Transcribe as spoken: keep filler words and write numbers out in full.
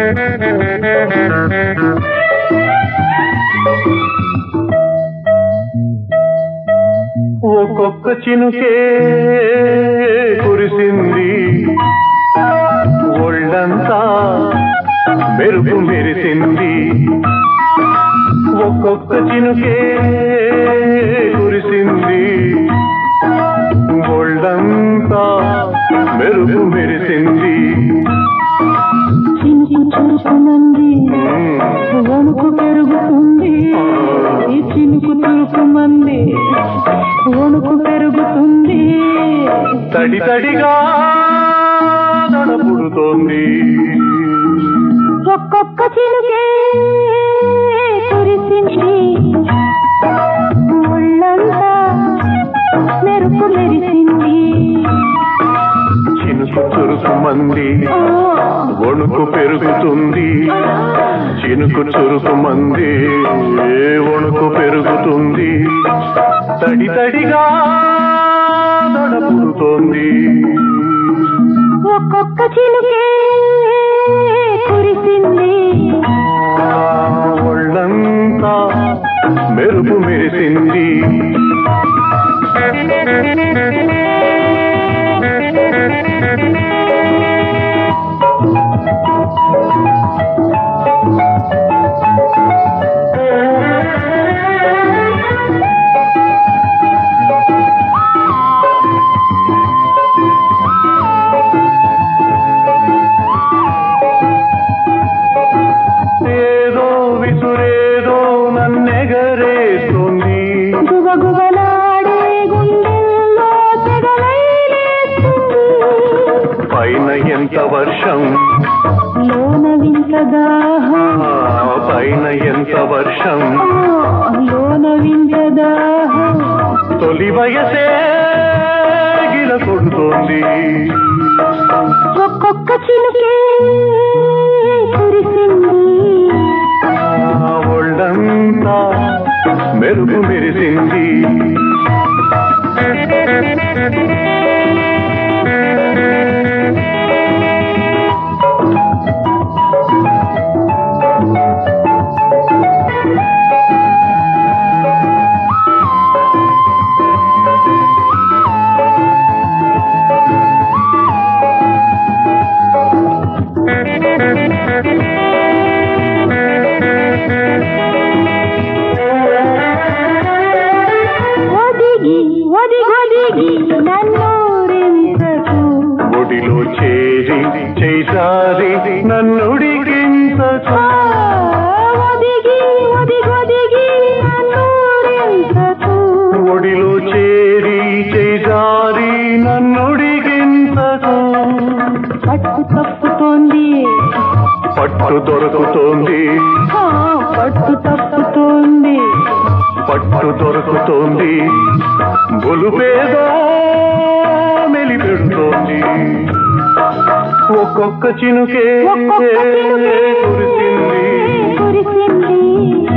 ఒక్కొక్క చినుకే కురిసింది, ఒళ్ళంతా మెరుపు మెరిసింది. ఒక్కొక్క చినుకే కురిసింది, ఒళ్ళంతా మెరుపు మెరిసింది. చినుకు చురుకుమంది, వణుకు పెరుగుతుంది. ఈ చినుకు చురుకుమంది, వణుకు పెరుగుతుంది. తడి తడిగా నడపుడుతోంది. ఒక్కొక్క చినుకే కురిసింది, ఒళ్ళంతా మెరుపు మెరిసింది. చినుకు చురుకుమంది, వణుకు పెరుగుతుంది. చినుకు చురుకుమంది, వణుకు పెరుగుతుంది. తడి తడిగా నడపుడుతోంది. ఒక్కొక్క చినుకే కురిసింది, ఒళ్ళంతా మెరుపు మెరిసింది. ఏదో విసురేదో నన్నెగరేస్తుంది, గుబగుబలాడే గుండెల్లో తెగలైలేస్తుంది. పైన ఎంత వర్షం, లోన వింత దాహం, పైన ఎంత వర్షం, లోన వింత దాహం. తొలి వయసే గిల కొడుతోంది. ఒక్కొక్క చినుకే కురిసింది, ఒళ్ళంతా మెరుపు మెరిసింది. ఒదిగి ఒదిగొదిగి నన్నూరించకు, ఒడిలో చేరి చేసారి నన్నుడిగించకు. ఒదిగి ఒదిగొదిగి నన్నూరించకు. ఒడిలో చేరి చేసారి నన్నుడిగించకు. పట్టు తప్పుతోంది, పట్టు దొరుకుతోంది, పట్టు తప్పుతోంది. పట్టు దొరుకుతోంది. గొలుపేదో మెలిపెడుతోంది. ఒక్కొక్క చినుకే ఒక్కొక్క చినుకే కురిసింది, కురిసింది.